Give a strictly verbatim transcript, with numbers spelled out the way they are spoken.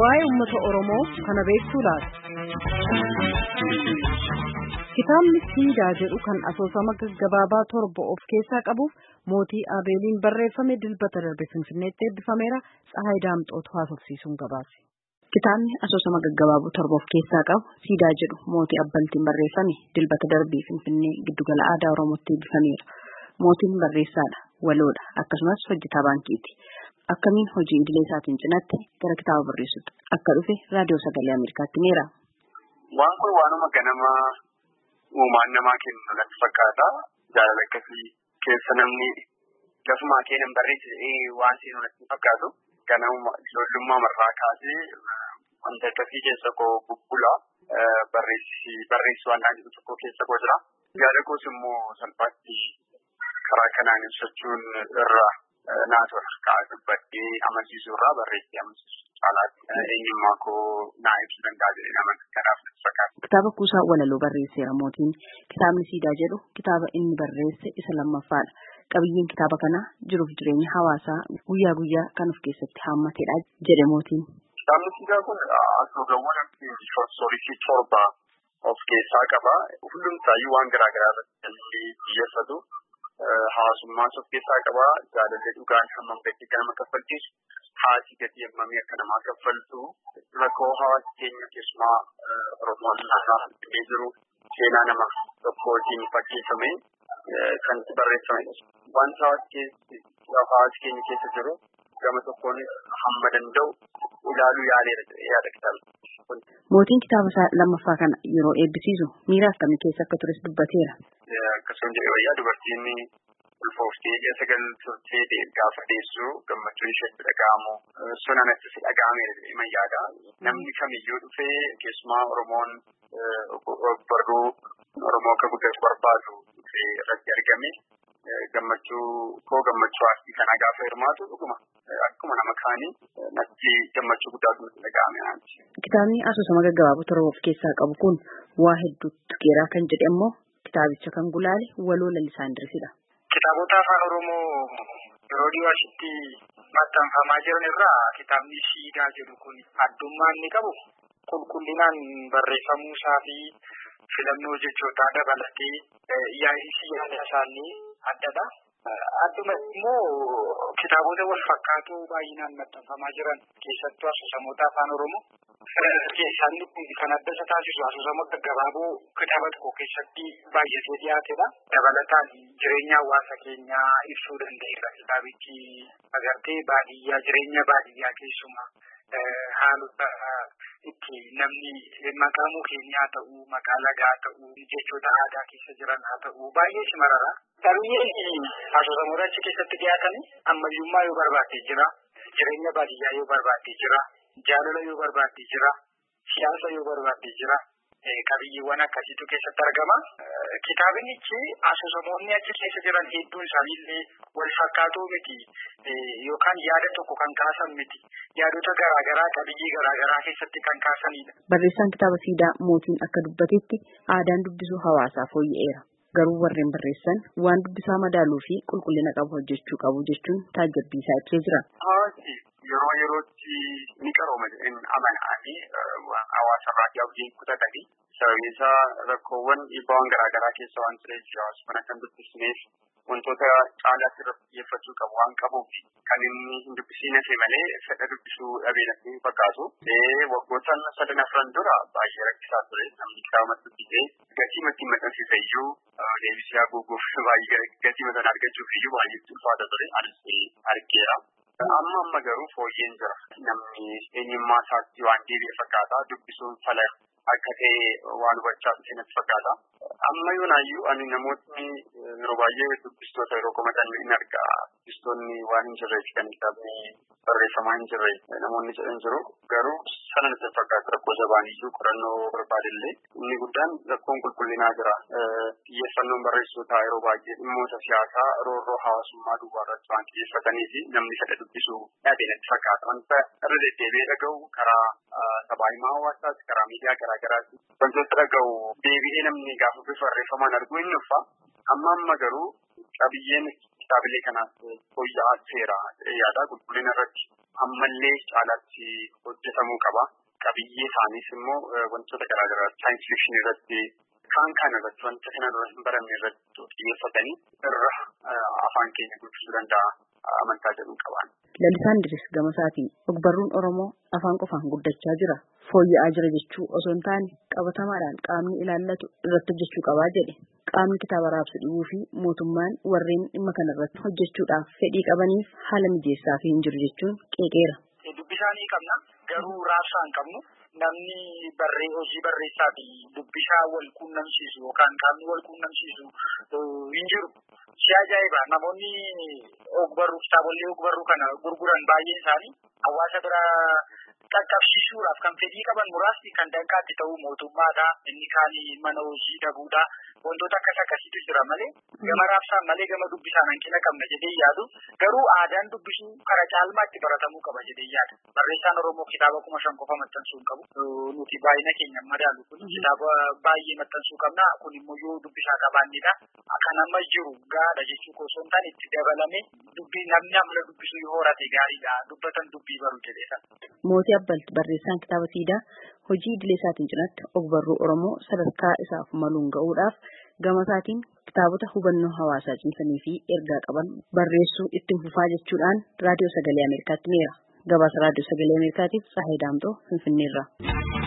waa'ee uummata Oromoo kana beektuu laata? Kitaabni Siidaa jedhu kan asoosama gaggabaabaa torba of keessaa qabuuf mootii Abeeliin barreeffame dilbata darbe Finfinneetti eebbifameera. Tsahaay Daamxootu haasofsiisuun gabaase. Kitaabni asoosama gaggabaabaa torba of keessaa qabu Siidaa jedhu mootii Abbaltiin barreeffame dilbata darbe Finfinnee giddugala aadaa Oromootti eebbifameera. Mootiin barreessaadha, waloodha, akkasumas hojjetaa baankiiti. Akkamiin hojii idilee isaatiin cinatti gara kitaaba barreessutti akka dhufe raadiyoo sagalee Ameerikaatti himeera. Waan kun waanuma ganama uumaan namaa kennu natti fakkaata. Jaalala akkasii keessa namni lafuma kennan barreesse waan seenu natti fakkaatu. Ganama ijoollummaa marraa kaasee wanta akkasii keessa koo bubbula barreessi barreessu waan jedhu tokko keessa koo jira. Yaada koos immoo salphaatti karaa kanaan ibsachuun irraa naasora kaa dubbadhee amansiisuu irraa barreessee amansiisuu caalaatti eenyummaa koo naa ibsuu danda'a jedhee nama kanaaf fakkaata. Kitaaba kuusaa walaloo barreesseera mootiin. Kitaabni Siidaa jedhu kitaaba inni barreesse isa lammaffaadha. Qabiyyeen kitaaba kanaa jiruuf jireenya hawaasaa guyyaa guyyaa kan of keessatti haammatedha jedhe mootiin. Kitaabni Siidaa kun asoosawwan soorii torba of keessaa qaba. Hundumtaayyuu waan garaa garaa irratti xiyyeeffatu. Hawaasummaas of keessaa qaba. Jaalallee dhugaan hammam gadi nama kaffalchiisu. Haati gadi hammamii akka namaa kaffaltu. Rakkoo hawaasa keenya keessumaa Oromoon naannoo jiru seenaa nama tokkootiin fakkeeffamee kan barreeffamedha. Wanta hawaasa keenya keessa jiru gama tokkoonis hamma danda'u ilaaluu yaaleera yaada kitaaba. Mootiin kitaaba isaa lammaffaa kana yeroo eebbisiisu miira akkamii keessa akka tures dubbateera. Akkasumas jedhee wayyaa dubartiin ulfooftee keessa galtee gaafa deessu gammachuun isheetti dhaga'amu sona natti dhaga'ameera jedhee yaada. Namni kamiyyuu dhufee keessumaa Oromoon barruu Oromoo akka guddatu barbaadu dhufee irratti argame gammachuu koo gammachuu aartii kana gaafa hirmaatu dhuguma akkuma nama kaanii natti gammachuu guddaatu natti dhaga'ame. Kitaabni asoosama gaggabaabaa torba of keessaa qabu kun waa hedduutti geeraa kan jedhe immoo kitaabicha kan gulaale waloo Lalisaa Indiriisidha. Kitaabota afaan Oromoo yeroo dhiyoo asitti maxxanfamaa jiran irraa kitaabni Siidaa jedhu kun addummaa inni qabu qulqullinaan barreeffamuu isaa fi filannoo jechootaa dabalatee yaa'insi yaada isaanii addadha. Adduma immoo kitaabota wal fakkaatoo baay'inaan maxxanfamaa jiran keessattuu asoosamoota afaan Oromoo isaanii kun kan adda isa taasisu asoosama gaggabaaboo kitaaba tokko keessatti baay'atee dhiyaatedha. Dabalataan jireenya hawaasa keenyaa ibsuu danda'eera kitaabichi agartee baadiyyaa jireenya baadiyyaa keessumaa haalota itti namni maqaa mukeenii haa ta'uu maqaa lagaa haa ta'uu jechoota aadaa keessa jiran haa ta'uu baay'ee shimarara. Qabiyyeen asoosamoota achi keessatti dhiyaatan ammayyummaa yoo barbaadde jira, jireenya baadiyyaa yoo barbaadde jira, jaalala yoo barbaadde jira, siyaasa yoo barbaadde jira, qabiyyeewwan akkasiitu keessatti argama. Kitaabichi asoosamoonni achi keessa jiran hedduun isaaniillee wal fakkaatoo miti yookaan yaada tokko kan kaasan miti. Yaadota garaagaraa qabiyyee garaagaraa keessatti kan kaasanidha. Barreessaan kitaaba Siidaa mootiin akka dubbatetti aadaan dubbisuu hawaasaa fooyya'eera. Garuu warreen barreessan waan dubbisaa madaaluu fi qulqullina qabu hojjechuu qabu jechuun taajjabbii isaa ibsee jira. Hawaasni yeroo yerootti ni qarooma jedheen amananii hawaasarraa yaa'uun kutatanii sababiin isaa rakkoowwan dhiibbaawwan garaagaraa keessa waan tureef hawaasa kana kan dubbisneef wantoota caalaatti irratti xiyyeeffachuu qabu waan qabuuf kan inni hin dubbisiin hafe malee fedha dubbisuu dhabee natti fakkaatu. Waggoottan sadan afran dura baay'ee rakkisaa ture namni kitaaba dubbisee gatii matti maxxansiisa iyyuu deebisee haguuguuf baay'ee gatii maxxan argachuuf iyyuu baay'ee ulfaata ture anis argeera. Amma amma garuu fooyyeen jira. Namni eenyummaa isaatti waan deebi'e fakkaata. Dubbisuun fala akka ta'e waan hubachaa dhufe natti fakkaata. Amma yoonaayyuu ani namootni yeroo baay'ee dubbistoota yeroo komatan hin arga. Dubbistoonni waan hin jirreef kan kitaabni barreeffamaa hin jirre namoonni jedhan jiru. Garuu sana natti fakkaata rakkoo jabaaniyyuu qorannoo barbaadillee inni guddaan rakkoon qulqullinaa jira. Xiyyeeffannoon barreessitootaa yeroo baay'ee dhimmoota siyaasaa roorroo hawaasummaa duwwaa irratti waan xiyyeeffatanii fi namni fedha dubbisuu dhabe natti fakkaata. Wanta irra deddeebi'ee dhaga'u karaa sabaa himaa hawaasaas karaa miidiyaa garaagaraati. Wantoota dhaga'u deebi'ee namni gaafa bifa barreeffamaan arguu hin dhufa. Amma amma garuu qabiyyeen kitaabilee kanaas fooyya'aa seera yaada qulqullina irratti ammallee caalaatti hojjetamuu qaba. Qabiyyee isaaniis immoo wantoota garaagaraa saayinsii fikshinii irratti kaan kaan irratti wanta kana dura hin baramne irratti xiyyeeffatanii irra afaan keenya guddisuu danda'a amantaa jedhu qaban. Lalisaan Idris gama isaatiin ogbarruun Oromoo afaan qofaan guddachaa jira. Fooyya'aa jira jechuu osoo hin taane qabatamaadhaan qaamni ilaallatu irratti hojjechuu qabaa jedhe. Qaamni kitaaba raabsu dhibuu fi mootummaan warreen dhimma kana irratti hojjechuudhaaf fedhii qabaniif haala mijeessaa fi hin jiru jechuun qeeqeera. Dubbisaanii qabna garuu raabsaa hin qabnu. Namni barree hojii barreessaa fi dubbisaa wal quunnamsiisu yookaan qaamni wal quunnamsiisu hin jiru. Si ajaa'iba namoonni ogbarruu kitaabolee ogbarruu kana gurguran baay'een isaanii hawaasa bira qaqqabsiisuudhaaf kan fedhii qaban muraasni kan danqaatti ta'uu mootummaadha. Inni kaan mana hojii dhabuudha. Wantoota akkas akkasiitu jira malee gama raabsaan malee gama dubbisaan hanqina qabna jedhee yaadu garuu aadaan dubbisuu kara caalmaatti baratamuu qaba jedhee yaada. Barreessaan Oromoo kitaaba kuma shan qofa maxxansuu hin qabu. Nuti baay'ina keenya madaalu kun kitaaba baay'ee maxxansuu qabna. Kun immoo yoo dubbisaa qabaannedha. Kan amma jiru gaadha jechuu osoo hin taane itti dabalame dubbii namni amma dubbisuu yoo horate gaariidha. Dubbatan dubbii baru jedheesa. Mootii Abbalti barreessaan kitaaba siidaa hojii idilee isaatiin cinaatti ogbarruu Oromoo sadarkaa isaaf maluun ga'uudhaaf gama isaatiin kitaabota hubannoo hawaasaa cimsanii fi ergaa qaban barreessuu itti fufaa jechuudhaan raadiyoo sagalee Ameerikaatti himeera. Gabaasa raadiyoo sagalee Ameerikaatiif Tsahaay Daamxoo Finfinneerraa.